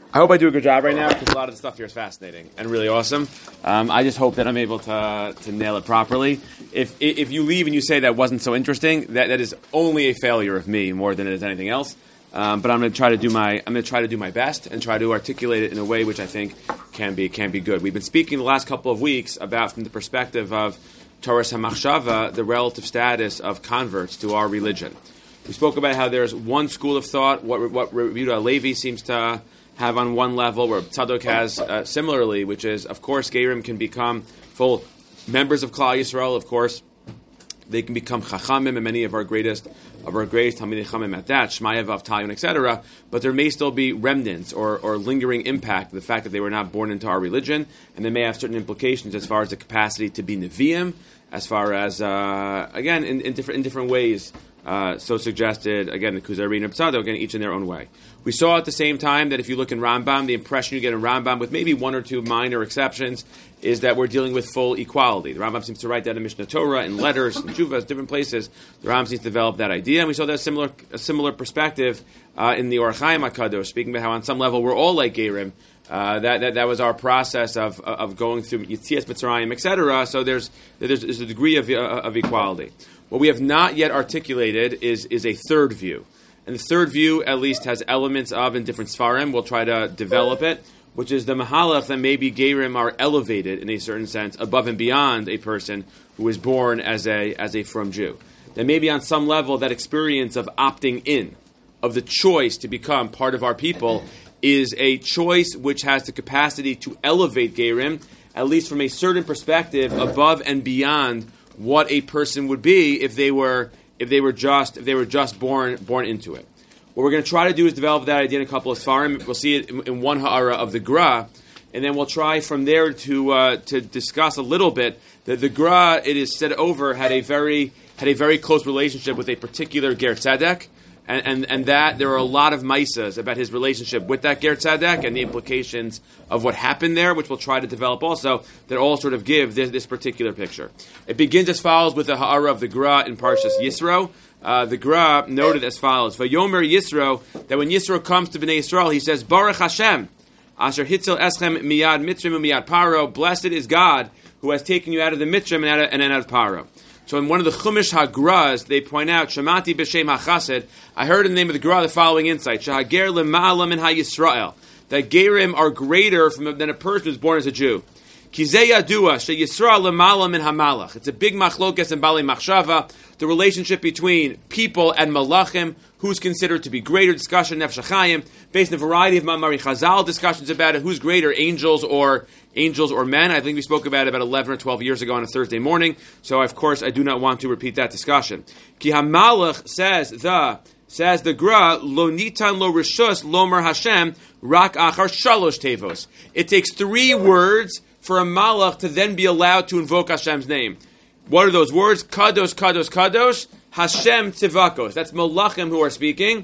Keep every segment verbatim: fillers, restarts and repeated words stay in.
I hope I do a good job right now because a lot of the stuff here is fascinating and really awesome. Um, I just hope that I'm able to to nail it properly. If if you leave and you say that wasn't so interesting, that, that is only a failure of me more than it is anything else. Um, but I'm going to try to do my I'm going to try to do my best and try to articulate it in a way which I think can be can be good. We've been speaking the last couple of weeks about from the perspective of Toras HaMachshava, the relative status of converts to our religion. We spoke about how there's one school of thought, what what Rabbi Yehuda Halevi seems to have on one level, where Tzadok has uh, similarly, which is, of course, Gerim can become full members of Klal Yisrael. Of course, they can become Chachamim, and many of our greatest of our greatest Talmidei Chachamim at that, Shmaya, Vav, Talyon, et cetera. But there may still be remnants or, or lingering impact of the fact that they were not born into our religion, and they may have certain implications as far as the capacity to be Nevi'im, as far as uh, again in, in different in different ways. Uh, so suggested, again, the Kuzari and Tzadok, again, each in their own way. We saw at the same time that if you look in Rambam, the impression you get in Rambam, with maybe one or two minor exceptions, is that we're dealing with full equality. The Rambam seems to write that in Mishnah Torah, in letters, in Tshuvas, different places. The Rambam seems to develop that idea, and we saw that similar a similar perspective uh, in the Orach Chaim HaKadosh, speaking about how on some level we're all like Gerim. Uh, that, that that was our process of of going through Yitzias Mitzrayim, et cetera. So there's, there's there's a degree of uh, of equality. What we have not yet articulated is is a third view, and the third view at least has elements of in different Sfarim. We'll try to develop it, which is the Mahalach that maybe Gerim are elevated in a certain sense above and beyond a person who is born as a as a from Jew. That maybe on some level that experience of opting in, of the choice to become part of our people, is a choice which has the capacity to elevate Gerim, at least from a certain perspective, above and beyond what a person would be if they were if they were just if they were just born born into it. What we're going to try to do is develop that idea in a couple of Sfarim. We'll see it in, in one ha'ara of the Gra, and then we'll try from there to uh, to discuss a little bit that the Gra, it is said over, had a very had a very close relationship with a particular Ger Tzedek. And, and and that there are a lot of maisas about his relationship with that Ger Tzedek and the implications of what happened there, which we'll try to develop also, that all sort of give this, this particular picture. It begins as follows with the ha'ara of the Gra in Parshas Yisro. Uh, the Gra noted as follows: Vayomer Yisro, that when Yisro comes to Bnei Yisrael, he says, Baruch Hashem, Asher Hitzel Eschem Miyad Mitzrim Miyad Paro. Blessed is God who has taken you out of the Mitzrim and out of, and out of Paro. So in one of the Chumash HaGras, they point out, Shemati b'shem HaChassid, I heard in the name of the Gra the following insight, Shahager l'ma'ala min ha'Yisrael, that Gerim are greater from, than a person who's born as a Jew. Kizeh yadua, she'Yisrael l'ma'ala min ha'malach. It's a big machlokes and bali machshava, the relationship between people and malachim, who's considered to be greater, discussion Nefesh HaChaim, based on a variety of Ma'amari Chazal discussions about it, who's greater, angels or angels or men. I think we spoke about it about eleven or twelve years ago on a Thursday morning, so of course I do not want to repeat that discussion. Ki HaMalach says the, says the Gra, lo nitan lo rishus lomer Hashem, rak achar shalosh tevos. It takes three words for a Malach to then be allowed to invoke Hashem's name. What are those words? Kadosh, Kadosh, Kadosh, Hashem Tzivakos. That's Malachim who are speaking.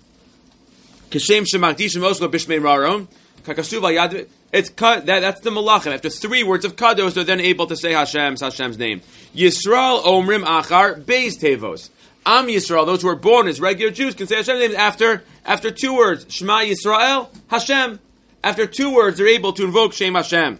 Kashem Shemakdishim Oslo Bishmei Raron. Kakasuv Ayad. It's that, that's the Malachim. After three words of Kadosh, they're then able to say Hashem's Hashem's name. Yisrael Omrim Achar Beis Tevos. Am Yisrael, those who are born as regular Jews, can say Hashem's name after after two words. Shema Yisrael Hashem. After two words, they're able to invoke Shem Hashem.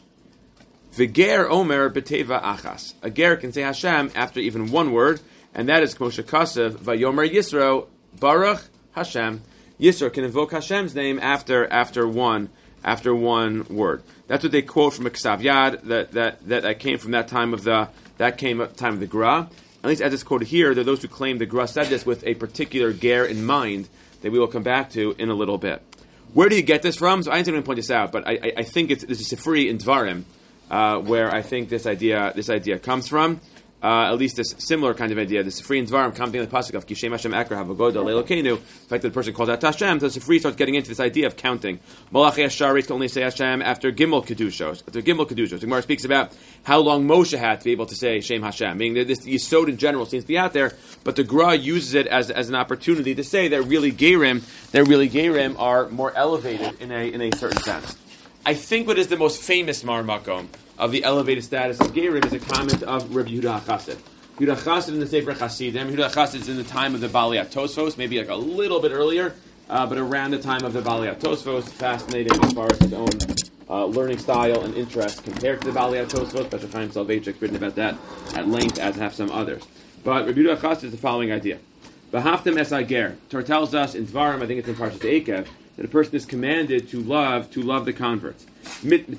V'ger Omer B'teva Achas. A ger can say Hashem after even one word, and that is Moshe Kasev, Vayomer Yisro, Baruch Hashem. Yisro can invoke Hashem's name after after one after one word. That's what they quote from a Ksav Yad that, that that that came from that time of the that came at the time of the Gra. At least as it's quoted here, there are those who claim the Gra said this with a particular ger in mind that we will come back to in a little bit. Where do you get this from? So I didn't even point this out, but I, I, I think it's this is Sifri in Dvarim. Uh, where I think this idea this idea comes from, uh, at least this similar kind of idea. The Sifri and Dvarim commenting on the pasuk of Kishem Hashem Ekra Havagoda Leilokenu. The fact that the person calls out Hashem, so the Sifri starts getting into this idea of counting. Malachi Asharis can only say Hashem after Gimel Kedushos. After Gimel Kedushos, the Gemara speaks about how long Moshe had to be able to say Shem Hashem. Meaning that this Yisod in general seems to be out there, but the Gra uses it as as an opportunity to say that really Gerim, that really Gerim are more elevated in a in a certain sense. I think what is the most famous Mar Makom of the elevated status of Gerim is a comment of Rabbi Yehuda HaChassid. Yehuda HaChassid in the Sefer Chasidim. Yehuda HaChassid is in the time of the Baalei Tosfos, maybe like a little bit earlier. uh, but around the time of the Balei Tosfos, fascinating as far as his own uh, learning style and interest compared to the Balei Tosfos. Pastor Chaim Soloveitchik written about that at length, as have some others. But Rabbi Yehuda Chassid is the following idea. V'haftem es hager. Torah tells us in Dvarim, I think it's in Parshas Eikev, that a person is commanded to love, to love the converts. We are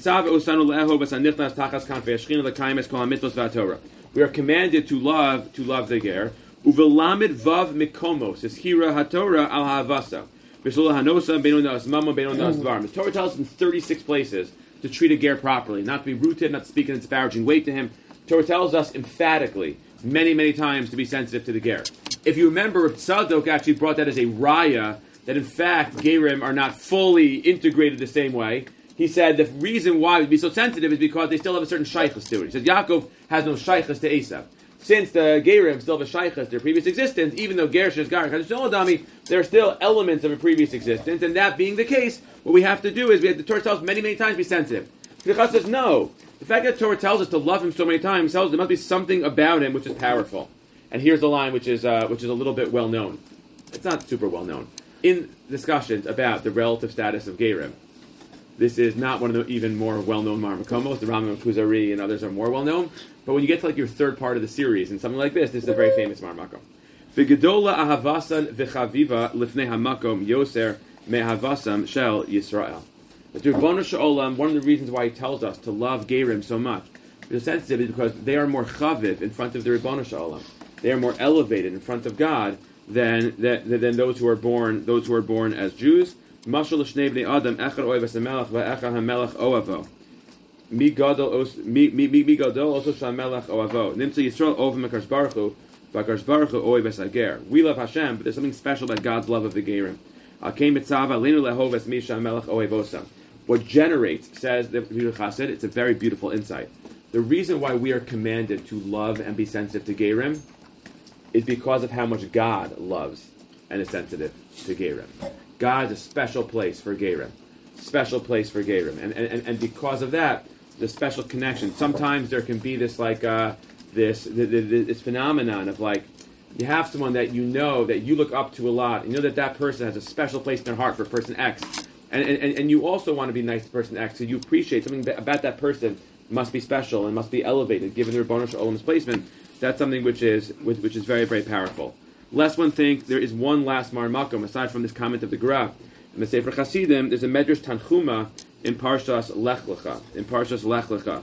commanded to love, to love the ger. Uvelamid vav mikomos is hira haTorah al ha'avasa. The Torah tells us in thirty-six places to treat a ger properly, not to be rooted, not to speak in disparaging way to him. The Torah tells us emphatically, many, many times, to be sensitive to the ger. If you remember, Tzadok actually brought that as a raya, that in fact gerim are not fully integrated the same way. He said the reason why we'd be so sensitive is because they still have a certain shaychus to it. He said Yaakov has no shaychus to Esav. Since the gerim still have a shaychus to their previous existence, even though Gersh is Gar, there are still elements of a previous existence, and that being the case, what we have to do is, we have, the Torah tells us many, many times be sensitive. The Chassid says no. The fact that the Torah tells us to love him so many times tells us there must be something about him which is powerful. And here's the line which is uh, which is a little bit well known. It's not super well known. In discussions about the relative status of gerim, this is not one of the even more well-known Marmakomos. The Rambam Kuzari and others are more well-known. But when you get to like your third part of the series and something like this, this is a very famous Marmakom. V'gedola ahavasan v'chaviva lifnei hamakom yoser mehavasam shel Yisrael. But to Rebbeinu Shalom, one of the reasons why he tells us to love gerim so much is sensitive is because they are more chaviv in front of the Rebbeinu Shalom. They are more elevated in front of God than, than than those who are born those who are born as Jews. Mashal l'shnei bnei Adam echad oivas hamelach va'echad hamelach oavo. Mi gadol mi mi mi gadol also shamelach oavo. Nimtza Yisrael ovim HaKadosh Baruch Hu v'HaKadosh Baruch Hu oivas hager. We love Hashem, but there's something special about God's love of the gerim. Akein mitzava leinu lehovas mi shamelach oivosam. What generates, says the Yehuda Chassid, it's a very beautiful insight. The reason why we are commanded to love and be sensitive to gerim is because of how much God loves and is sensitive to gerim. God is a special place for gerim, special place for gerim, and and and because of that, the special connection. Sometimes there can be this like uh, this the, the, this phenomenon of like you have someone that you know that you look up to a lot, and you know that that person has a special place in their heart for person X, and and, and you also want to be nice to person X, so you appreciate something about that person must be special and must be elevated given the Rebbeinu Shalom's placement. That's something which is which, which is very, very powerful. Lest one think there is one last Marmakom aside from this comment of the Gra. In the Sefer Chasidim, there's a Medrash Tanchuma in Parshas Lech Lecha. In Parshas Lech Lecha,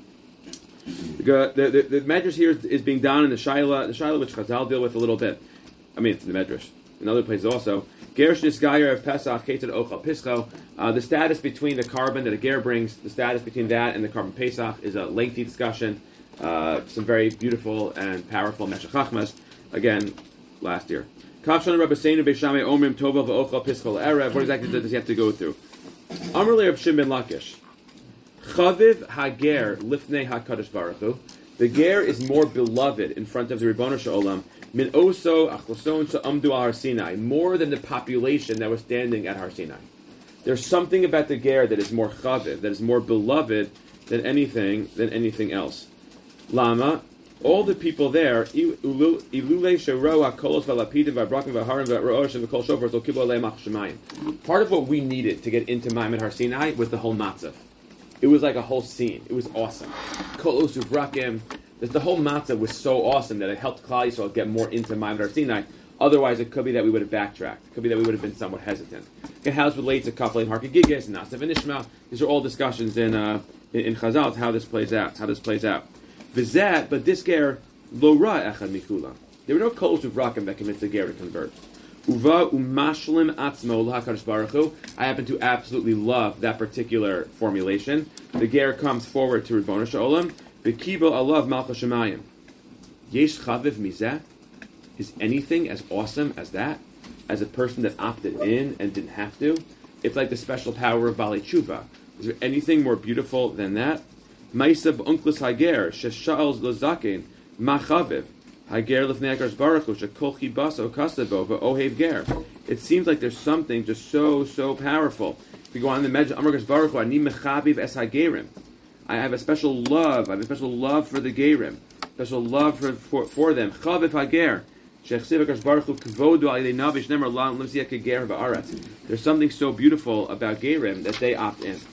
the, the, the, the Medrash here is, is being done in the Shaila, the Shaila which Chazal deal with a little bit. I mean, it's in the Medrash. In other places also. Gersh Nisgayer of Pesach Ketzad Ochel Pischo. Uh, the status between the carbon that a ger brings, the status between that and the carbon Pesach is a lengthy discussion. Uh, some very beautiful and powerful Meshech Chachmas. Again, last year. What exactly does he have to go through? Amr le Reb Shimon ben Lakish. Chaviv hager lifnei HaKadosh Baruch Hu. The ger is more beloved in front of the Rebbeinu Shalom min oso achloson she'amdu al Har Sinai, more than the population that was standing at Har Sinai. There's something about the ger that is more chaviv, that is more beloved than anything than anything else. Lama, all the people there, ilule shero hakolos v'lapidim v'abrakim v'harim v'rosh and v'kol shofar zol kibul aleim achshemayim. Part of what we needed to get into Ma'amad Har Sinai was the whole matzah. It was like a whole scene. It was awesome. Kolos uvrakim. The whole matzah was so awesome that it helped Klal Yisrael get more into Ma'amad Har Sinai. Otherwise, it could be that we would have backtracked. It could be that we would have been somewhat hesitant. And how this relates to Kafle and Harkegigis and Nasav and Ishmael. These are all discussions in uh, in, in Chazal how this plays out. How this plays out. V'zeh, but this ger lo ra echad mikula. There were no kolos uvrakim that convinced the ger to convert. Uva umashlim atzmo l'HaKadosh Baruch Hu. I happen to absolutely love that particular formulation. The ger comes forward to Rebbeinu Shalom. V'kibo alav malchus shemayim. Yesh chaviv mizeh. Is anything as awesome as that? As a person that opted in and didn't have to? It's like the special power of Bali Tshuva. Is there anything more beautiful than that? Ma'isa b'unklis hager shesha'al lozakin machaviv hager lifnei HaKadosh Baruch Hu shekol chibaso kasabo v'ohev ger. It seems like there's something just so so powerful. If you go on the Medrash Amar HaKadosh Baruch Hu ani mechaviv es hagerim. I have a special love. I have a special love for the gerim. Special love for for, for them. Chaviv hager There's something so beautiful about Gerim that they opt in.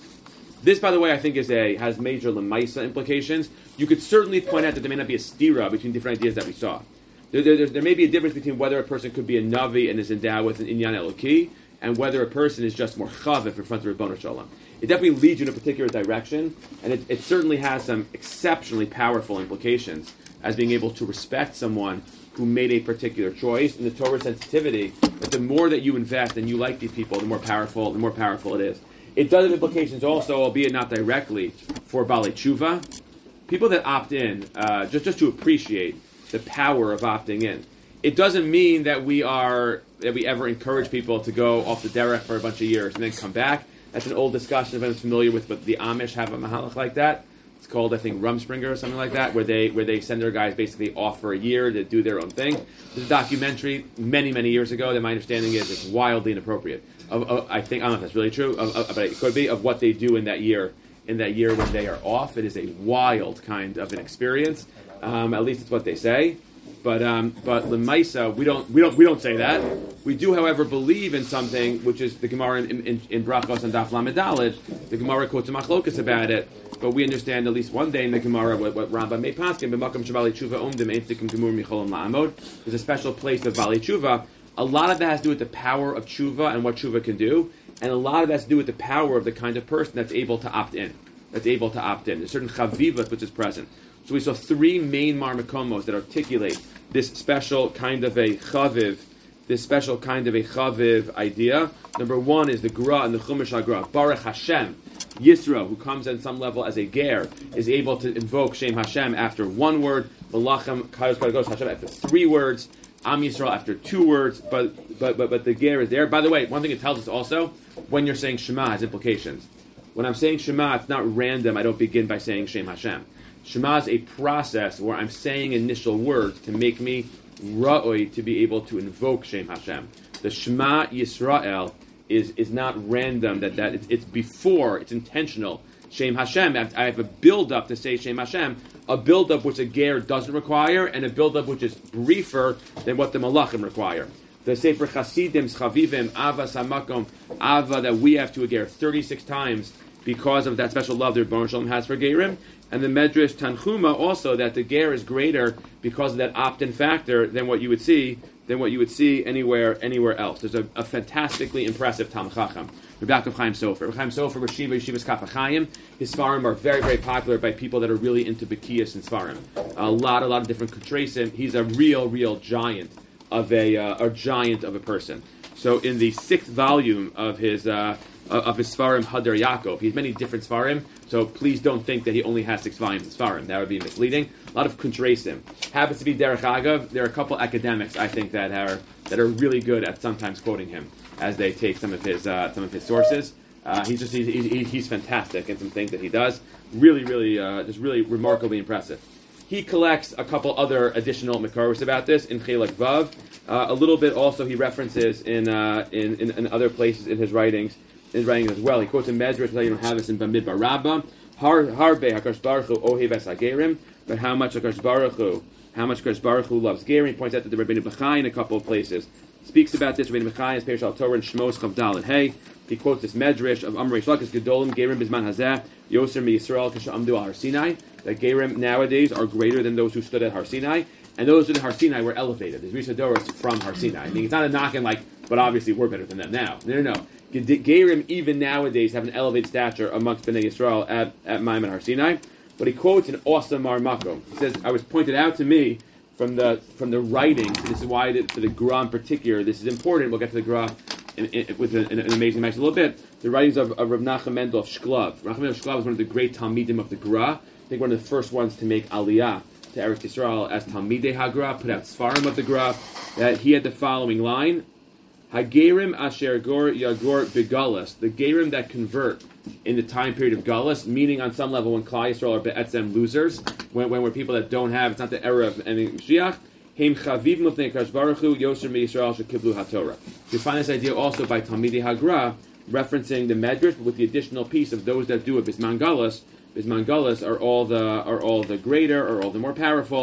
This, by the way, I think is a has major lemaisa implications. You could certainly point out that there may not be a stira between different ideas that we saw. There, there, there may be a difference between whether a person could be a navi and is endowed with an inyan eloki, and whether a person is just more chavif in front of Rebbeinu Shalom. It definitely leads you in a particular direction, and it, it certainly has some exceptionally powerful implications as being able to respect someone who made a particular choice, and the Torah sensitivity. But the more that you invest and you like these people, the more powerful, the more powerful it is. It does have implications also, albeit not directly, for Baalei Tshuva. People that opt in, uh, just just to appreciate the power of opting in. It doesn't mean that we are that we ever encourage people to go off the derech for a bunch of years and then come back. That's an old discussion if anyone's familiar with, but the Amish have a mahalach like that. It's called, I think, Rumspringer or something like that, where they where they send their guys basically off for a year to do their own thing. There's a documentary many, many years ago that my understanding is it's wildly inappropriate. Of, of, I think I don't know if that's really true, of, of, but it could be, of what they do in that year in that year when they are off. It is a wild kind of an experience. Um, at least it's what they say. But um, but Lemaisa, we don't we don't we don't say that. We do, however, believe in something which is the Gemara in, in, in Brachos and Daf Lamed Daled. The Gemara quotes a machlokas about it, but we understand at least one day in the Gemara what, what Rambam may paskin b'makom shabali tshuva omdim eintikim gemur micholam la'amod. There's a special place of Baalei Tshuva. A lot of that has to do with the power of tshuva and what tshuva can do, and a lot of that has to do with the power of the kind of person that's able to opt in. That's able to opt in. There's certain chavivas which is present. So we saw three main marmakomos that articulate this special kind of a chaviv, this special kind of a chaviv idea. Number one is the Gra and the Chumash HaGra. Baruch Hashem, Yisro, who comes at some level as a ger, is able to invoke Shem Hashem after one word, Malachim Kadosh Kadosh Hashem after three words, Am Yisrael after two words, but but but but the ger is there. By the way, one thing it tells us also, when you're saying Shema has implications. When I'm saying Shema, it's not random. I don't begin by saying Shem Hashem. Shema is a process where I'm saying initial words to make me ra'oi to be able to invoke Shem Hashem. The Shema Yisrael is is not random. That that it's, it's before. It's intentional. Shem Hashem. I have a build-up to say Shem Hashem. A build-up which a ger doesn't require, and a build-up which is briefer than what the Malachim require. The Sefer Chassidim, Chavivim, Ava Samakom, Ava that we have to a ger thirty-six times because of that special love that Rebbeinu Shalom has for gerim. And the Medrash Tanchuma also that the ger is greater because of that opt-in factor than what you would see than what you would see anywhere anywhere else. There's a, a fantastically impressive Talmid Chacham, Rabbi Yaakov Chaim Sofer. Chaim Sofer, Rashiva, Yeshivas Kaf HaChaim. His Sfarim are very, very popular by people that are really into Bekiyas and Sfarim. A lot, a lot of different Kutresim. He's a real, real giant of a uh, a giant of a person. So in the sixth volume of his uh, of his Sfarim Hadar Yaakov, he has many different Sfarim. So please don't think that he only has six volumes of Sfarim. That would be misleading. A lot of Kuntresim. Happens to be Derech Agav. There are a couple academics I think that are that are really good at sometimes quoting him as they take some of his uh, some of his sources. Uh, he's just he's, he's, he's fantastic in some things that he does. Really, really, uh, just really remarkably impressive. He collects a couple other additional makaros about this in Chelek Vav. Uh, a little bit also he references in, uh, in, in in other places in his writings. His writings as well. He quotes a Medrash that you don't have this in Bamidbar Rabbah. Harbe Hakadosh Baruch Hu Ohev Es HaGerim, but how much Hakadosh Baruch Hu, how much Hakadosh Baruch Hu loves gerim. He points out that the Rabbeinu Bechai in a couple of places speaks about this. Rabbeinu Bechai is Perish Al Torah and Shmos Chav Daled Hey. He quotes this Medrash of Amrei Shlakis Gedolim Gerim Bizman Hazeh Yoser Mi Yisrael Kasha Amdu Al Har Sinai. That gerim nowadays are greater than those who stood at Har Sinai, and those who stood at Har Sinai were elevated. There's Risadoros from Har Sinai. I mean, it's not a knocking like, but obviously we're better than them now. No, no, no. Gerim even nowadays have an elevated stature amongst Bnei Yisrael at, at Maimon Har Sinai. But he quotes an awesome Marmako. He says, I was pointed out to me from the from the writings, and this is why the, for the Gra in particular, this is important. We'll get to the Gra in, in, with an, an amazing match in a little bit. The writings of, of Rav Nachum Mendel of Shklov. Rav Nachum Mendel of Shklov was one of the great Talmidim of the Gra. I think one of the first ones to make Aliyah to Eretz Yisrael as Talmidei HaGra, put out Sfarim of the Gra. That he had the following line. Hagerim asher gor yagor begalus, the gerim that convert in the time period of galus, meaning on some level when Klal Yisrael are be'etzem losers, when, when we're people that don't have, it's not the era of any Mashiach. Heim chaviv mufnei Kadosh Baruch Hu yoser mi Yisrael shekiblu haTorah. You find this idea also by Talmidei HaGra, referencing the Medrash, but with the additional piece of those that do it bisman galus. Bisman galus are all the are all the greater, are all the more powerful.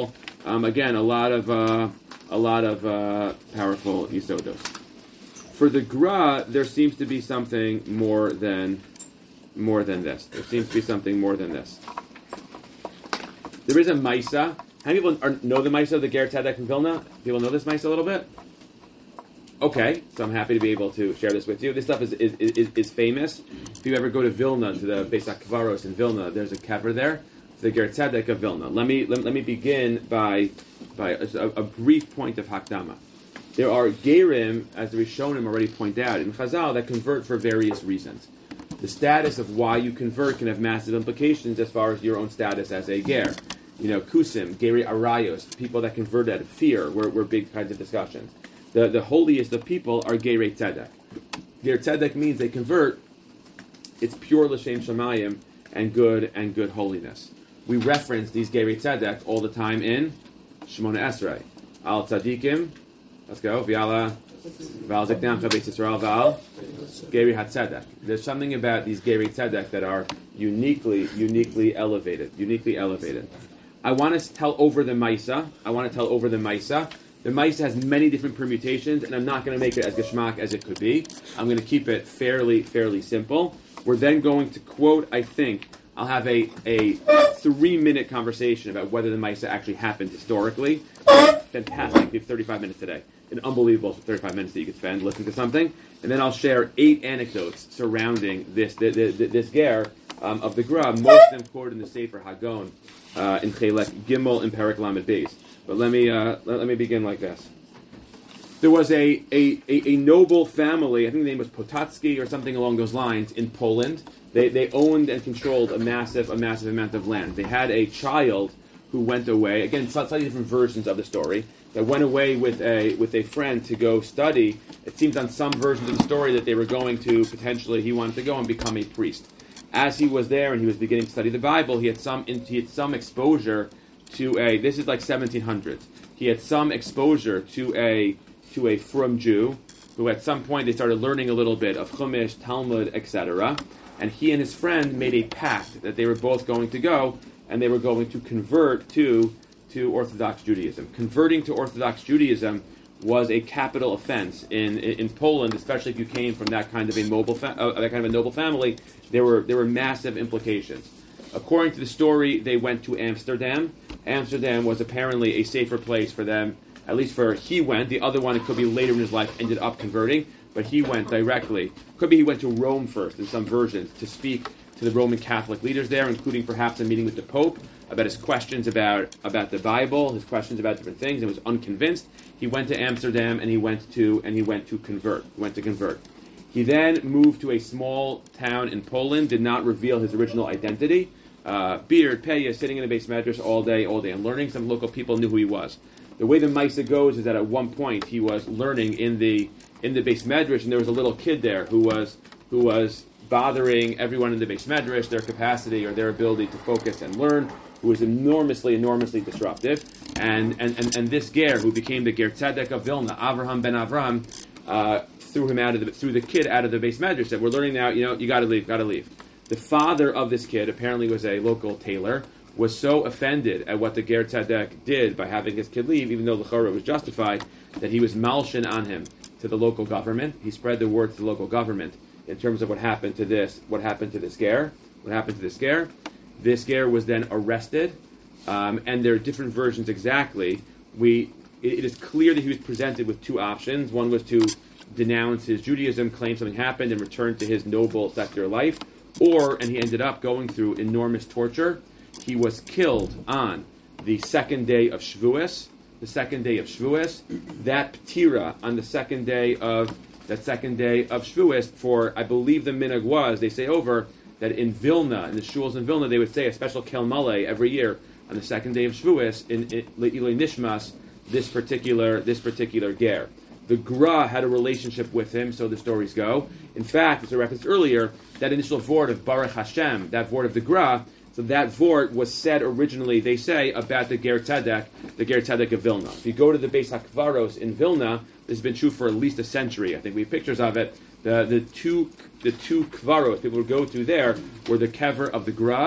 Um, again, a lot of uh, a lot of uh, powerful yisodos. For the Gra, there seems to be something more than more than this. There seems to be something more than this. There is a Maisa. How many people are, know the Maisa of the Ger Tzedek from Vilna? People know this Maisa a little bit? Okay, so I'm happy to be able to share this with you. This stuff is is, is, is famous. If you ever go to Vilna, to the Beis HaKvaros in Vilna, there's a kever there. It's the Ger Tzedek of Vilna. Let me let, let me begin by by a, a brief point of Hakdama. There are Gerim, as the Rishonim already point out, in Chazal that convert for various reasons. The status of why you convert can have massive implications as far as your own status as a Ger. You know, Kusim, Geri Arayos, people that convert out of fear, were, were big kinds of discussions. The the holiest of people are Gerei Tzedek. Ger Tzedek means they convert. It's pure l'shem shamayim and good and good holiness. We reference these Gerei Tzedek all the time in Shemona Esrei. Al Tzadikim, let's go. V'ala V'al Ziknam Chabetz Yisrael V'al Gerei HaTzedek. There's something about these Gerei Tzedek that are uniquely, uniquely elevated. Uniquely elevated. I want to tell over the Maisa. I want to tell over the Maisa. The Maisa has many different permutations, and I'm not going to make it as geschmack as it could be. I'm going to keep it fairly, fairly simple. We're then going to quote, I think, I'll have a, a three-minute conversation about whether the Maisa actually happened historically. Fantastic. We have thirty-five minutes today. An unbelievable thirty-five minutes that you could spend listening to something. And then I'll share eight anecdotes surrounding this the, the, the, this ger um, of the Gra, most of them quoted in the Sefer Hagon uh, in Chelek Gimel and Perek Lamed Beis. But let me uh, let, let me begin like this. There was a, a, a, a noble family, I think the name was Potocki or something along those lines, in Poland. They they owned and controlled a massive a massive amount of land. They had a child who went away. Again, slightly different versions of the story. That went away with a with a friend to go study. It seems on some versions of the story that they were going to potentially he wanted to go and become a priest. As he was there and he was beginning to study the Bible, he had some he had some exposure to a, this is like seventeen hundreds. He had some exposure to a to a frum Jew who at some point they started learning a little bit of Chumash, Talmud, et cetera. And he and his friend made a pact that they were both going to go and they were going to convert to to Orthodox Judaism. Converting to Orthodox Judaism was a capital offense in, in in Poland, especially if you came from that kind of a noble fa- uh, that kind of a noble family. There were there were massive implications. According to the story, they went to Amsterdam. Amsterdam was apparently a safer place for them, at least for he went. The other one, it could be later in his life, ended up converting, but he went directly. Could be he went to Rome first, in some versions, to speak to the Roman Catholic leaders there, including perhaps a meeting with the Pope about his questions about, about the Bible, his questions about different things, and was unconvinced. He went to Amsterdam and he went to and he went to convert. He went to convert. He then moved to a small town in Poland, did not reveal his original identity. Uh, beard, Peya, sitting in a base medrash all day, all day, and learning. Some local people knew who he was. The way the Maisa goes is that at one point he was learning in the in the base medrash, and there was a little kid there who was who was bothering everyone in the base medrash, their capacity or their ability to focus and learn, who was enormously, enormously disruptive. And and, and, and this ger, who became the Ger Tzedek of Vilna, Avraham ben Avram, uh, threw him out of the threw the kid out of the base medrash. Said, "We're learning now. You know, you got to leave. Got to leave." The father of this kid apparently was a local tailor, was so offended at what the Ger Tzedek did by having his kid leave, even though the L'chora was justified, that he was malshin on him to the local government. He spread the word to the local government in terms of what happened to this, what happened to this ger, what happened to this ger. This ger was then arrested, um, and there are different versions exactly. We it, it is clear that he was presented with two options. One was to denounce his Judaism, claim something happened, and return to his noble secular life. Or, and he ended up going through enormous torture. He was killed on the second day of Shavuos. The second day of Shavuos. That Ptira on the second day of that second day of Shavuos. For I believe the minhag was they say over that in Vilna, in the shuls in Vilna, they would say a special Kel Maleh every year on the second day of Shavuos in Le'iloi Nishmas. This particular this particular ger. The Gra had a relationship with him, so the stories go. In fact, as I referenced earlier, that initial vort of Baruch Hashem, that vort of the Gra, so that vort was said originally, they say, about the Ger Tzedek, the Ger Tzedek of Vilna. If you go to the Beis HaKvaros in Vilna, this has been true for at least a century. I think we have pictures of it. The the two the two Kvaros people would go to there were the Kever of the Gra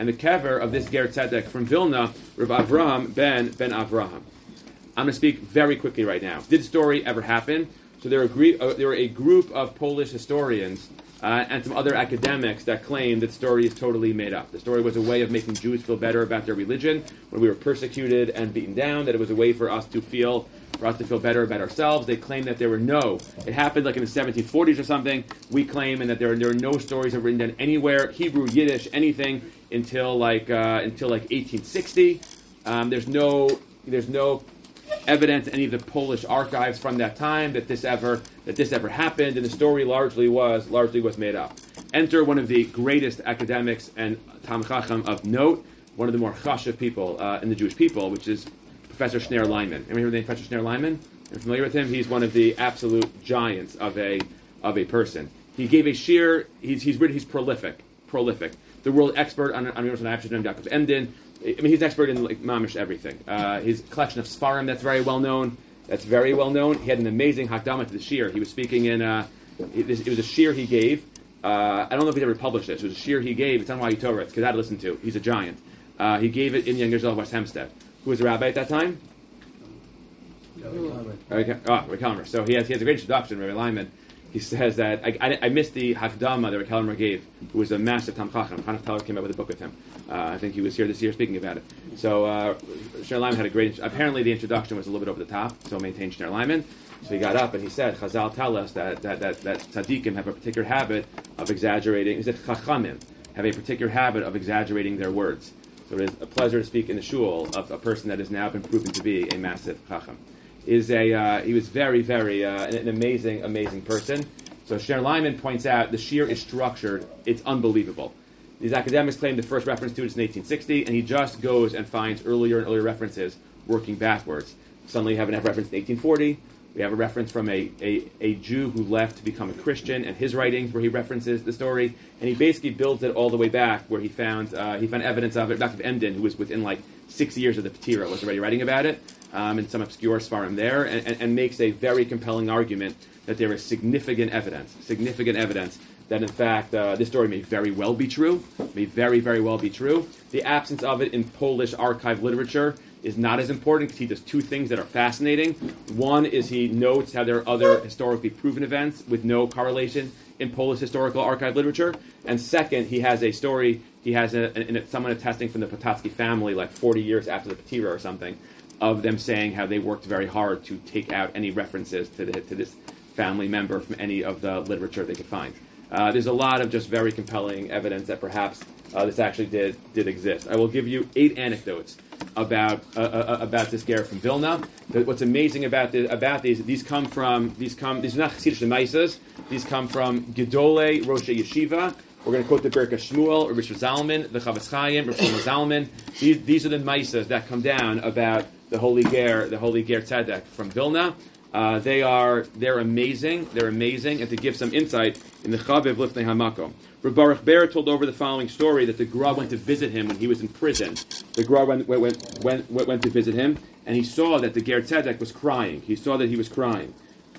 and the kever of this Ger Tzedek from Vilna, Rav Avraham ben ben Avraham. I'm going to speak very quickly right now. Did the story ever happen? So there are, gre- uh, there are a group of Polish historians uh, and some other academics that claim that the story is totally made up. The story was a way of making Jews feel better about their religion when we were persecuted and beaten down, that it was a way for us to feel for us to feel better about ourselves. They claim that there were no, it happened like in the seventeen forties or something. We claim and that there are, there are no stories that were written down anywhere, Hebrew, Yiddish, anything, until like uh, until like eighteen sixty. Um, there's no there's no evidence in any of the Polish archives from that time that this ever that this ever happened, and the story largely was largely was made up. Enter one of the greatest academics and Tam Chacham of note, one of the more chashuv people uh, in the Jewish people, which is Professor Shneir Lyman. Remember the name Professor Shneir Lyman? You're familiar with him? He's one of the absolute giants of a of a person. He gave a sheer. He's he's he's prolific, prolific. The world expert on on Yaakov Emden. I mean, he's an expert in like mamish everything. Uh, his collection of Sfarim, that's very well known. That's very well known. He had an amazing hakdama to the shir. He was speaking in. Uh, it, it was a shir he gave. Uh, I don't know if he's ever published this. It was a shir he gave. It's on Why Torah. It's Kedai to listen to. He's a giant. Uh, he gave it in Young Gezel of West Hempstead. Who was a rabbi at that time? Rabbi Kalmer. So he has he has a great introduction, Rabbi Lyman. He says that I, I, I missed the hakdama that Rabbi Kalmer gave, who was a massive Tam Chacham. Hanach Teller came out with a book with him. Uh, I think he was here this year speaking about it. So uh, Shneir Lyman had a great. Apparently, the introduction was a little bit over the top. So maintained Shneir Lyman. So he got up and he said, "Chazal tell us that that that, that tzaddikim have a particular habit of exaggerating. He said chachamim have a particular habit of exaggerating their words. So it is a pleasure to speak in the shul of a person that has now been proven to be a massive chacham. Is a uh, he was very very uh, an, an amazing amazing person. So Shneir Lyman points out the shir is structured. It's unbelievable. These academics claim the first reference to it is in eighteen sixty, and he just goes and finds earlier and earlier references working backwards. Suddenly, you have a reference in eighteen forty. We have a reference from a, a, a Jew who left to become a Christian, and his writings where he references the story, and he basically builds it all the way back where he found uh, he found evidence of it. Doctor Emden, who was within like six years of the Petira, was already writing about it, um, and some obscure svarim there, and, and, and makes a very compelling argument that there is significant evidence, significant evidence that in fact uh, this story may very well be true, may very, very well be true. The absence of it in Polish archive literature is not as important because he does two things that are fascinating. One is he notes how there are other historically proven events with no correlation in Polish historical archive literature. And second, he has a story, he has a, a, a, someone attesting from the Potocki family like forty years after the Petira or something, of them saying how they worked very hard to take out any references to, the, to this family member from any of the literature they could find. Uh, there's a lot of just very compelling evidence that perhaps uh, this actually did did exist. I will give you eight anecdotes about uh, uh, about this ger from Vilna. But what's amazing about the, about these these come from these come these are not Chassidish Maisas. These come from Gedolei Rosh Yeshiva. We're going to quote the Berka Shmuel, Rabbi Zalman, the Chavetz Chaim, Rabbi Zalman. These these are the Maisas that come down about the holy ger, the holy ger tzedek from Vilna. Uh, they are they're amazing. They're amazing, and to give some insight in the Chaviv Lifnei Hamakom. Rabbi Baruch Ber told over the following story that the Gra went to visit him when he was in prison. The Gra went went went went, went to visit him, and he saw that the Ger Tzedek was crying. He saw that he was crying.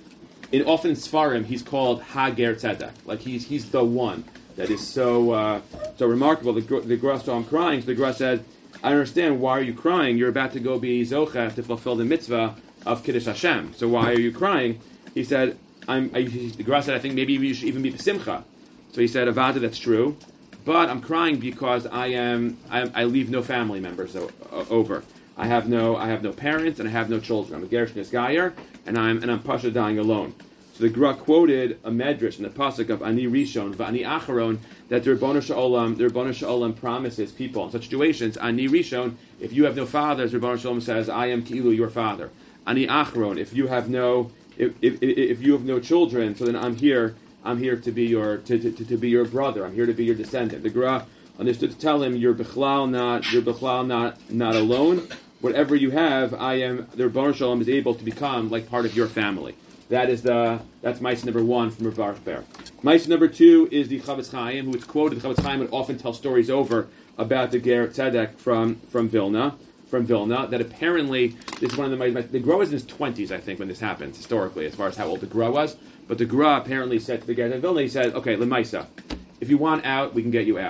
In often in Sfarim, he's called Ha Ger Tzedek, like he's he's the one that is so uh, so remarkable. The, the Gra saw him crying, so the Gra said, "I understand. Why are you crying? You're about to go be zocheh to fulfill the mitzvah of Kiddush Hashem. So why are you crying?" He said, I'm, I, the Gra said, "I think maybe you should even be b'simcha." So he said, "Avada, that's true, but I'm crying because I am I, I leave no family members o- o- over. I have no I have no parents and I have no children. I'm a Gershon Gayer, and I'm and I'm pasha dying alone." So the Gra quoted a medrash in the pasuk of Ani Rishon v'Ani Acharon that the Rebbeinu Shalom the Rebbeinu Shalom promises people in such situations. Ani Rishon, if you have no fathers, Rebbeinu Shalom says, "I am Ki'ilu, your father." Ani Achron, if you have no if, if if you have no children, so then I'm here. I'm here to be your to, to, to be your brother. I'm here to be your descendant. The Gra understood to tell him, "You're bichlal not you're bichlal not not alone. Whatever you have, I am." The Rebbeinu Shalom is able to become like part of your family. That is the that's Ma'aseh number one from Rav Baruch Ber. Ma'aseh number two is the Chavetz Chaim, who is quoted. The Chavetz Chaim would often tell stories over about the Ger Tzedek from from Vilna. From Vilna, that apparently this is one of the the Gra was in his twenties, I think, when this happens historically, as far as how old the Gra was. But the Gra apparently said to the Ger in Vilna, he said, "Okay, Lemaisa, if you want out, we can get you out.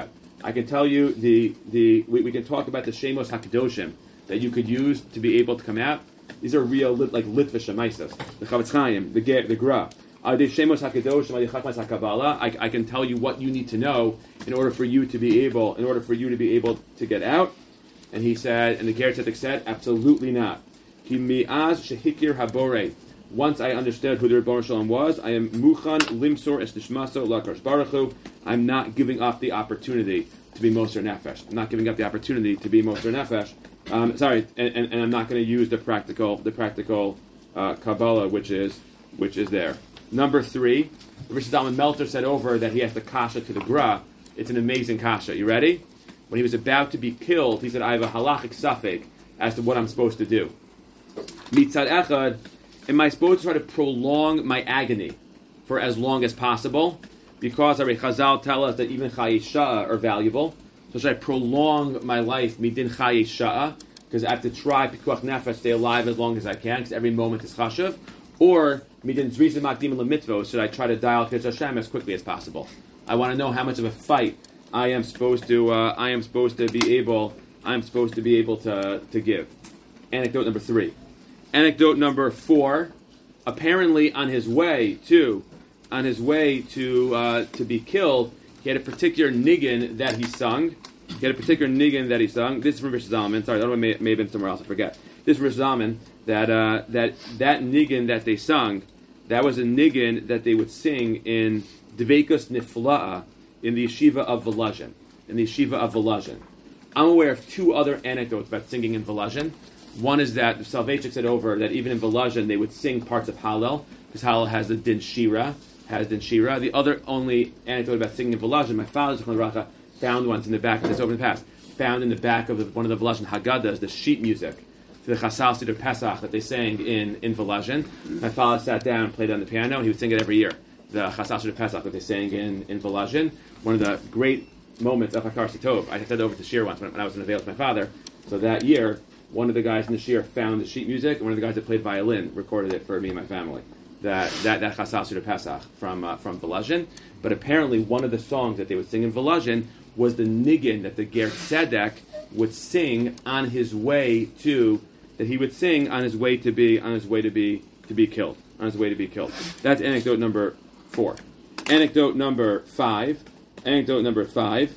I can tell you the the we, we can talk about the Shemos Hakadoshim that you could use to be able to come out. These are real like Litva Shemaisas, the Chavetz Chaim, the Ger, the Gra. Uh, the Shemos Hakadoshim, the Chachmas Hakabala. I I can tell you what you need to know in order for you to be able in order for you to be able to get out. And he said, and the Ger Tzedek said, absolutely not. Ki mi'az shehikir habore. Once I understood who the Rebbeinu Shalom was, I am muchan limsor es nishmaso lakadosh baruch hu. I'm not giving up the opportunity to be Moser Nefesh. I'm not giving up the opportunity to be Moser Nefesh. Um, sorry, and, and, and I'm not going to use the practical, the practical uh, Kabbalah, which is which is there. Number three, Rish Zalman Melter said over that he has the kasha to the Gra. It's an amazing kasha. You ready? When he was about to be killed, he said, "I have a halachic safek as to what I'm supposed to do." Mitzad echad. Am I supposed to try to prolong my agony for as long as possible? Because our Chazal tell us that even Chayei Sha'ah are valuable. So should I prolong my life, midin Chayei Sha'ah, because I have to try Pikuach Nefesh, stay alive as long as I can, because every moment is chashuv? Or midin Zrizim Makdim L'mitvos, should I try to dial Kiddush Hashem as quickly as possible? I want to know how much of a fight I am supposed to. Uh, I am supposed to be able. I am supposed to be able to to give. Anecdote number three. Anecdote number four, apparently on his way to, on his way to uh, to be killed, he had a particular niggin that he sung. He had a particular niggin that he sung. This is from Rish Zalman. Sorry, that one may, may have been somewhere else. I forget. This is Rish Zalman. That uh, that that niggin that they sung, that was a niggin that they would sing in Dveikus Nifla'a in the yeshiva of Volozhin. In the yeshiva of Volozhin. I'm aware of two other anecdotes about singing in Volozhin. One is that the Soloveitchik said over that even in Volozhin they would sing parts of Hallel, because Hallel has the Din Shira, has Din Shira. The other only anecdote about singing in Volozhin, my father Zichron Livracha found once in the back, this over in the past, found in the back of the, one of the Volozhin Haggadahs, the sheet music to the Chasal Siddur Pesach that they sang in, in Volozhin. My father sat down and played it on the piano, and he would sing it every year. The Chasal Siddur Pesach that they sang in, in Volozhin. One of the great moments of Hakar Sitov. I said over to Shir once when, when I was in the Veil with my father. So that year, one of the guys in the shir found the sheet music, and one of the guys that played violin recorded it for me and my family. That that that Chasal Siddur Pesach from uh, from Volozhin. But apparently, one of the songs that they would sing in Volozhin was the niggin that the Ger Tzedek would sing on his way to that he would sing on his way to be on his way to be to be killed on his way to be killed. That's anecdote number four. Anecdote number five. Anecdote number five.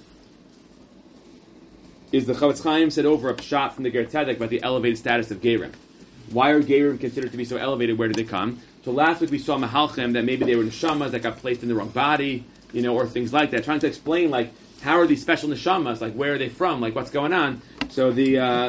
Is the Chavetz Chaim said over a shot from the Ger Tzedek about the elevated status of Gerim. Why are Gerim considered to be so elevated? Where did they come? So last week we saw Mahalchim that maybe they were neshamas that got placed in the wrong body, you know, or things like that. Trying to explain like how are these special neshamas? Like where are they from? Like what's going on? So the uh,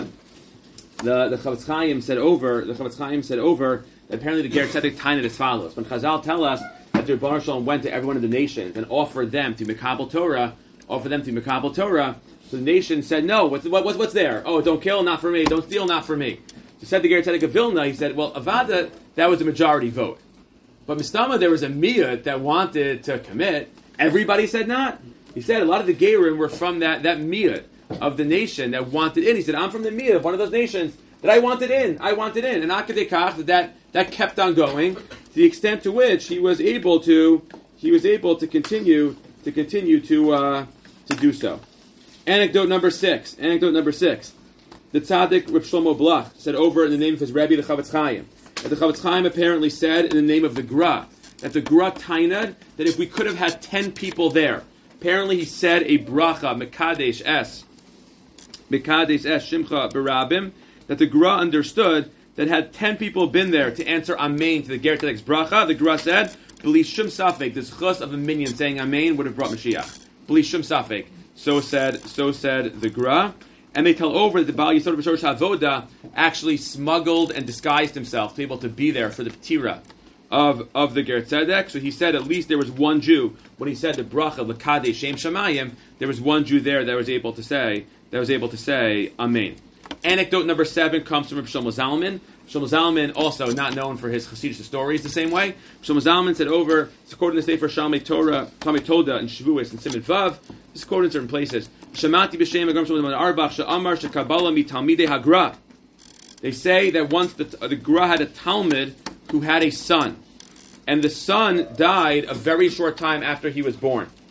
the the Chavetz Chaim said over the Chavetz Chaim said over that apparently the Ger Tzedek tied it as follows. When Chazal tell us that the Rebbeinu Shalom went to every one of the nations and offered them to Mekabel Torah, offered them to Mekabel Torah. So the nation said, no, what's, what, what's, what's there? Oh, don't kill, not for me. Don't steal, not for me. So said the Ger Tzedek of Vilna, he said, well, Avada, that was a majority vote. But Mistama, there was a miyut that wanted to commit. Everybody said not. He said a lot of the Gerim were from that, that miyut of the nation that wanted in. He said, I'm from the miyut of one of those nations that I wanted in. I wanted in. And Akadekach, that that kept on going to the extent to which he was able to, he was able to continue, to continue to, uh, to do so. Anecdote number six. Anecdote number six. The tzaddik Reb Shlomo Blach said over in the name of his Rebbe, the Chavetz Chaim, that the Chavetz Chaim apparently said in the name of the Gra, that the Gra tainad, that if we could have had ten people there, apparently he said a bracha, Mekadesh es, Mekadesh es Shimcha Barabim, that the Gra understood that had ten people been there to answer Amen to the Ger Tzedek's bracha, the Gra said, B'li shum safek, the chus of a minion saying Amen would have brought Mashiach. B'li shum safek. So said, so said the Gra, and they tell over that the Baal Yisod B'Shorosh Havoda actually smuggled and disguised himself to be able to be there for the Ptira of of the Ger Tzedek. So he said at least there was one Jew when he said the bracha L'Kadesh Shem Shamayim. There was one Jew there that was able to say that was able to say Amen. Anecdote number seven comes from Reb Shlomo Zalman. Shlomo Zalman, also not known for his Hasidic stories the same way. Shlomo Zalman said over, it's quoted in the Sefer Shalmei Torah, Talmud Toda, and Shavuos, and Siman Vav. This is quoted in certain places. Shemati b'shem Agam Shlomo Arbach she'amar she'kabala mitalmidei hagra. They say that once the, the Gra had a Talmud who had a son, and the son died a very short time after he was born.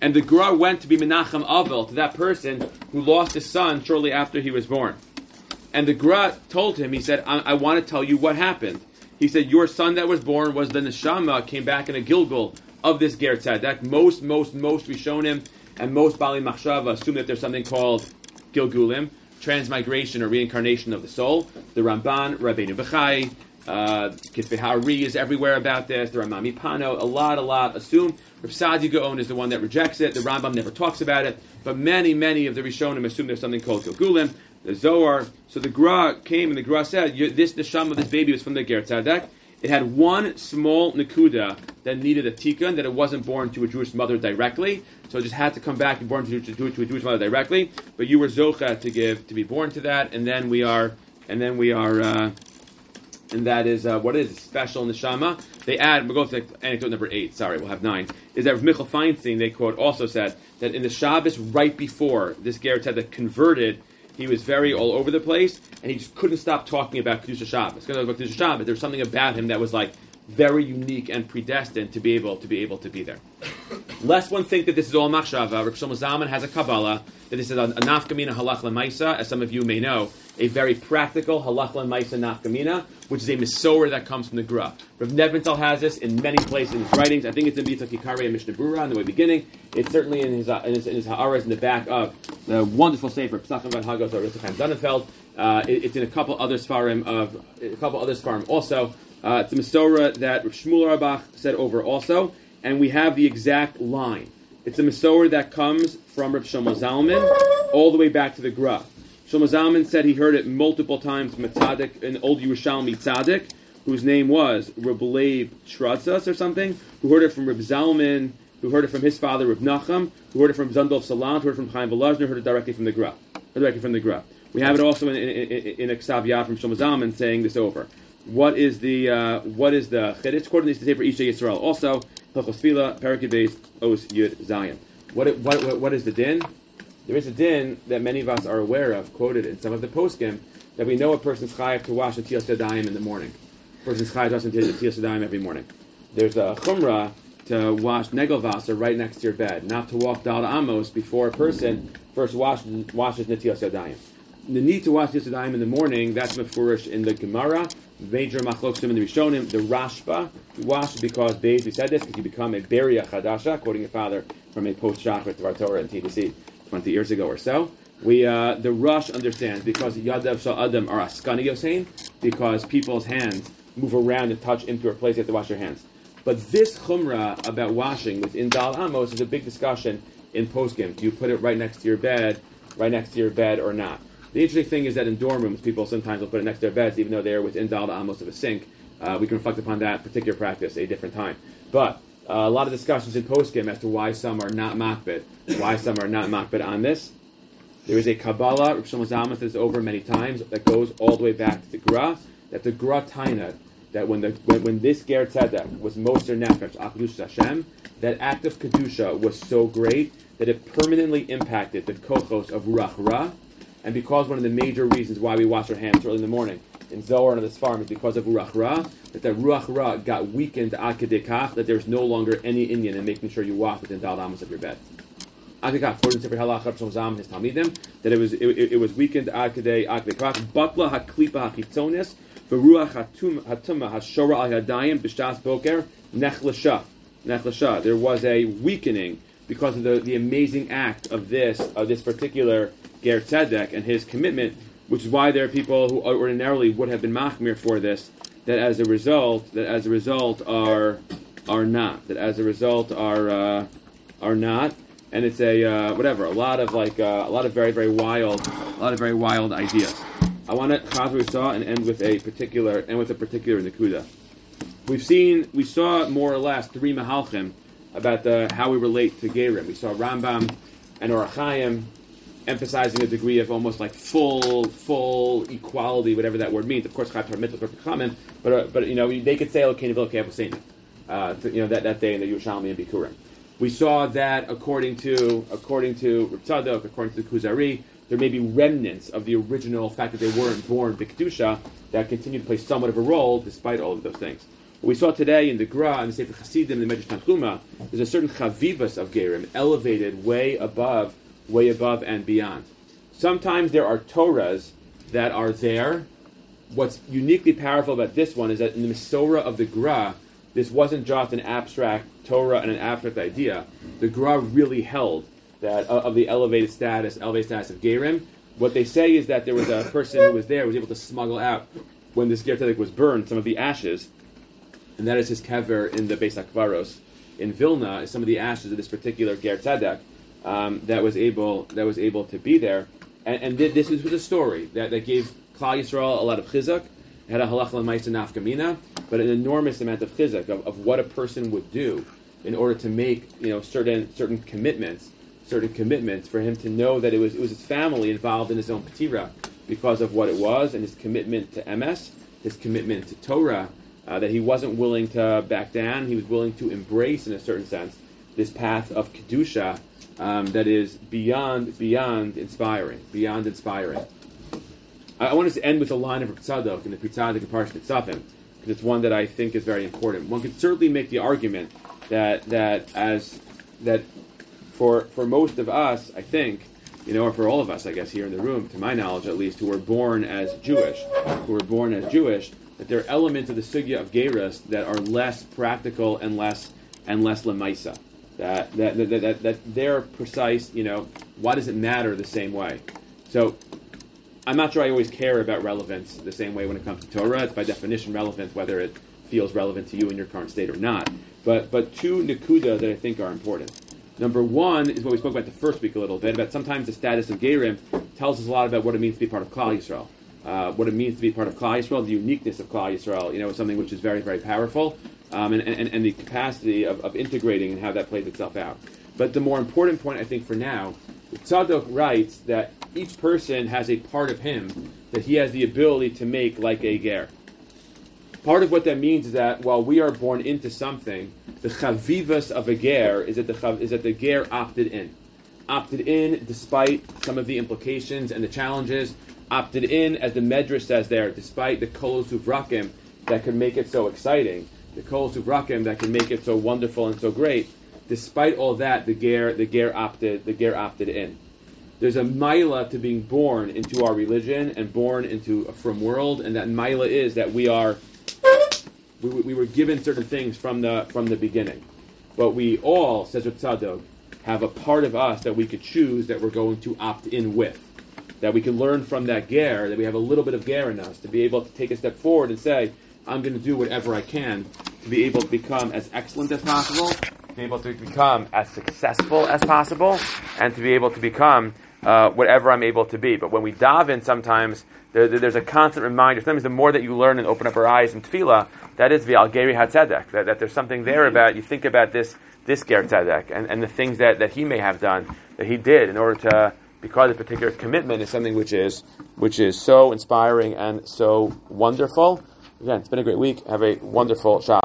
And the Gra went to be Menachem Avel, to that person who lost his son shortly after he was born. And the Gra told him, he said, I, I want to tell you what happened. He said, your son that was born was the Neshama, came back in a Gilgul of this Ger Tzedek. Most, most, most Rishonim and most Bali Machshava assume that there's something called Gilgulim, transmigration or reincarnation of the soul. The Ramban, Rabbeinu Bechai, uh, Kitfei Ha'ari is everywhere about this. The Ramami Pano, a lot, a lot assume. Rav Saadia Gaon is the one that rejects it. The Rambam never talks about it. But many, many of the Rishonim assume there's something called Gilgulim. The Zohar. So the Gra came and the Gra said, this neshama of this baby was from the Ger Tzedek. It had one small nekuda that needed a tikkun, that it wasn't born to a Jewish mother directly, so it just had to come back and born to, to, to, to a Jewish mother directly. But you were zocha to give to be born to that, and then we are, and then we are, uh, and that is uh, what is special neshama. They add. We'll go to anecdote number eight. Sorry, we'll have nine. Is that Rav Michal Feinstein? They quote also said that in the Shabbos right before this Ger Tzedek converted, he was very all over the place, and he just couldn't stop talking about Kedusha Shabbos. About Kedusha Shabbos, there was something about him that was like very unique and predestined to be able to be able to be there. Lest one think that this is all machshava, Rav Shlomo Zalman has a Kabbalah that this is a, a nafkamina halach lemaisa, as some of you may know, a very practical halach lemaisa nafkamina, which is a mesorah that comes from the Gra. Rav Nebental has this in many places in his writings. I think it's in Bita Kikarei and Mishnah Berurah in the way beginning. It's certainly in his uh, in his, in his ha'aras in the back of the wonderful sefer Pesachim Van Hagos or Yitzchak Dunenfeld. Uh, it, it's in a couple other svarim of a couple other svarim also. Uh, it's a mesorah that Rav Shmuel Auerbach said over also, and we have the exact line. It's a mesorah that comes from Rav Shlomo Zalman all the way back to the Gra. Shlomo Zalman said he heard it multiple times from a tzaddik, an old Yerushalmi tzaddik, whose name was Reb Leib Shratzas or something, who heard it from Reb Zalman, who heard it from his father Reb Nachum, who heard it from Zandov Salant, who heard it from Chaim Volozhner, heard it directly from the Gra. Directly from the Gra. We have it also in, in, in, in a Ksav Yad from Shlomo Zalman saying this over. What is the uh, what is the chiddush? According to the Sefer Isha Yisrael, also Hilchos Tefillah, Perek Beis, Os Yud Zayin. What what what what is the din? There is a din that many of us are aware of, quoted in some of the poskim, that we know a person's chayav to wash the Tiyas Yadayim in the morning. A person's chayav to wash the Tiyas Yadayim every morning. There's a chumrah to wash Negelvasser right next to your bed, not to walk Dal Amos before a person first wash, washes Netiyas Yadayim. The need to wash Tiyas Yadayim in the morning, that's mefurish in the Gemara, major machloksim in the Rishonim, the Rashba. You wash it because, Beis, we said this, because you become a Beria Chadasha, quoting your father from a post-Shachrit Dvar Torah and T D C twenty years ago or so. We uh, the Rush understands because Yadav Shal Adam are Askani Yosein, because people's hands move around and touch impure place, you have to wash your hands. But this chumrah about washing within Dal Amos is a big discussion in poskim. Do you put it right next to your bed, right next to your bed or not? The interesting thing is that in dorm rooms, people sometimes will put it next to their beds, even though they're within Dal Amos of a sink. Uh, we can reflect upon that particular practice at a different time. But uh, a lot of discussions in poskim as to why some are not makbid, why some are not makbid on this. There is a Kabbalah, Rav Shlomo Zalman says over many times, that goes all the way back to the Gra, that the Gra Taina, that when the when, when this Ger Tzedek was Moser Nefesh, Akhdus Hashem, that act of Kedusha was so great that it permanently impacted the kochos of Ruach Ra, and because one of the major reasons why we wash our hands early in the morning in Zohar and this farm is because of Ruach Ra, that that Ruach Ra got weakened ad kedei kach, that there's no longer any Inyan in making sure you wash within Dal Amos of your bed. Ad kedei kach, according to Sefer Halach, Rav Shlomo Zalman, his Talmidim, that it was it, it, it was weakened ad kedei ad kedei kach. Batla haklipa hachitzonis v'ruach hatuma hashora al yadayim b'shas boker nechlasha nechlasha. There was a weakening because of the, the amazing act of this of this particular Ger Tzedek and his commitment, which is why there are people who ordinarily would have been machmir for this, that as a result, that as a result are are not, that as a result are uh, are not, and it's a uh, whatever, a lot of like uh, a lot of very very wild, a lot of very wild ideas. I want to Chazru saw and end with a particular and with a particular nekuda. We've seen, we saw more or less three mahalchim about the how we relate to Gerim. We saw Rambam and Orach Chaim emphasizing a degree of almost like full, full equality, whatever that word means. Of course, Chayav Mitzvah is perfect common, but uh, but you know they could say Elokeinu v'Elokei Avosenu, uh you know that, that day in the Yerushalmi and Bikurim. We saw that according to according to Reb Tzadok, according to the Kuzari, there may be remnants of the original fact that they weren't born B'Kedusha that continue to play somewhat of a role despite all of those things. What we saw today in the Gra and the Sefer Chassidim, the Medrash Tanchuma, there's a certain chavivas of gerim, elevated way above, way above and beyond. Sometimes there are Torahs that are there. What's uniquely powerful about this one is that in the Mesorah of the Gra, this wasn't just an abstract Torah and an abstract idea. The Gra really held that uh, of the elevated status, elevated status of gerim. What they say is that there was a person who was there who was able to smuggle out, when this Ger Tzedek was burned, some of the ashes, and that is his kever in the Beis HaKvaros in Vilna, is some of the ashes of this particular Ger Tzedek um, that was able that was able to be there. And, and th- this was a story that, that gave Klal Yisrael a lot of chizuk. It had a halach l'maisa nafkamina, but an enormous amount of chizuk of, of what a person would do in order to make you know certain certain commitments, certain commitments for him to know that it was it was his family involved in his own patira because of what it was and his commitment to M S, his commitment to Torah. Uh, that he wasn't willing to back down. He was willing to embrace, in a certain sense, this path of Kedusha um, that is beyond beyond inspiring, beyond inspiring. I, I wanted to end with a line of Reb Tzadok in the Pri Tzadik Parshat Nitzavim, because it's one that I think is very important. One could certainly make the argument that that as that for for most of us, I think, you know, or for all of us, I guess, here in the room, to my knowledge at least, who were born as Jewish, who were born as Jewish. That there are elements of the sugya of Geirus that are less practical and less and less lemaisa. That that, that that that they're precise. You know, why does it matter the same way? So, I'm not sure I always care about relevance the same way when it comes to Torah. It's by definition relevant, whether it feels relevant to you in your current state or not. But but two nekuda that I think are important. Number one is what we spoke about the first week a little bit about sometimes the status of Geirim tells us a lot about what it means to be part of Klal Yisrael. Uh, what it means to be part of Klal Yisrael, the uniqueness of Klal Yisrael, you know, is something which is very, very powerful, um, and, and, and the capacity of, of integrating and how that plays itself out. But the more important point, I think, for now, Tzadok writes that each person has a part of him that he has the ability to make like a ger. Part of what that means is that while we are born into something, the chavivas of a ger is that the chav, is that the ger opted in, opted in despite some of the implications and the challenges. Opted in, as the Medrash says there, despite the kolos uvrakim that could make it so exciting, the kolos uvrakim that can make it so wonderful and so great. Despite all that, the ger, the ger opted, the ger opted in. There's a maila to being born into our religion and born into a from world, and that maila is that we are, we, we were given certain things from the from the beginning, but we all, says Reb Tzadok, have a part of us that we could choose that we're going to opt in with. That we can learn from that ger, that we have a little bit of ger in us, to be able to take a step forward and say, I'm going to do whatever I can to be able to become as excellent as possible, to be able to become as successful as possible, and to be able to become uh, whatever I'm able to be. But when we daven, sometimes there, there's a constant reminder. Sometimes the more that you learn and open up our eyes in tefillah, that is v'al geri hatzedek, that, that there's something there about, you think about this this ger tzedek, and, and the things that, that he may have done, that he did in order to, because a particular commitment is something which is which is so inspiring and so wonderful. Again, it's been a great week. Have a wonderful Shabbat.